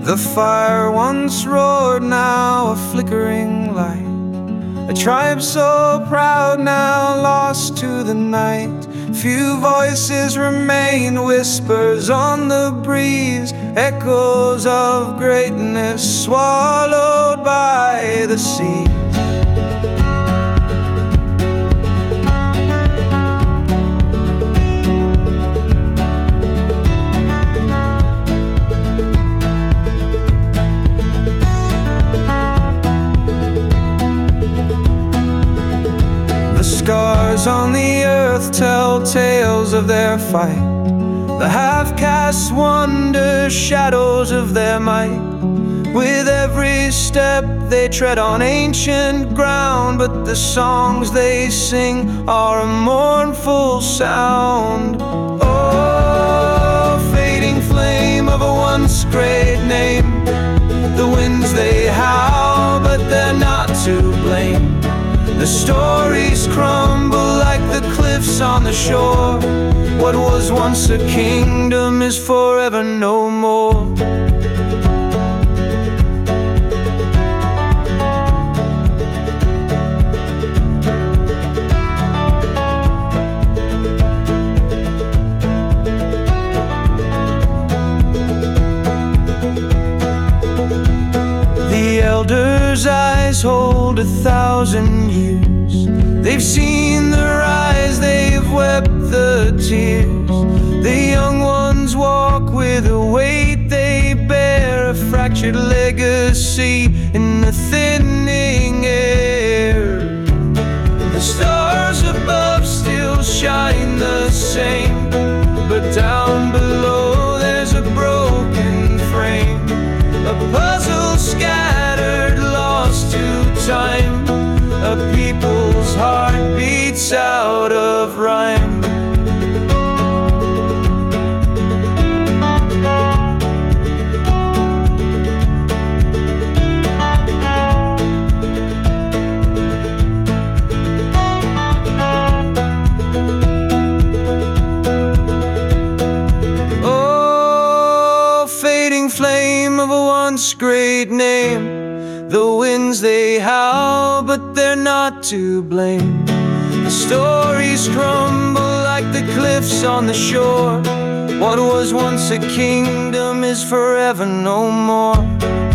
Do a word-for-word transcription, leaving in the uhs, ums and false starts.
The fire once roared, now a flickering light. A tribe so proud, now lost to the night. Few voices remain, whispers on the breeze, echoes of greatness swallowed by the sea. Scars on the earth tell tales of their fight. The half-caste wonder shadows of their might. With every step they tread on ancient ground, but the songs they sing are a mournful sound. Oh, fading flame of a once great name. The winds they howl, but they're not to blame. The stories crumble like the cliffs on the shore. What was once a kingdom is forever no more. The elders' eyes hold a thousand years. They've seen the rise, they've wept the tears. The young ones walk with a weight they bear, a fractured legacy in the thinning air. The stars above still shine the same, but down below there's a broken frame. A puzzle scattered, lost to time. A people's heart beats out of rhyme. Oh, fading flame of a once great name. The winds they howl, but they're not to blame. The stories crumble like the cliffs on the shore. What was once a kingdom is forever no more.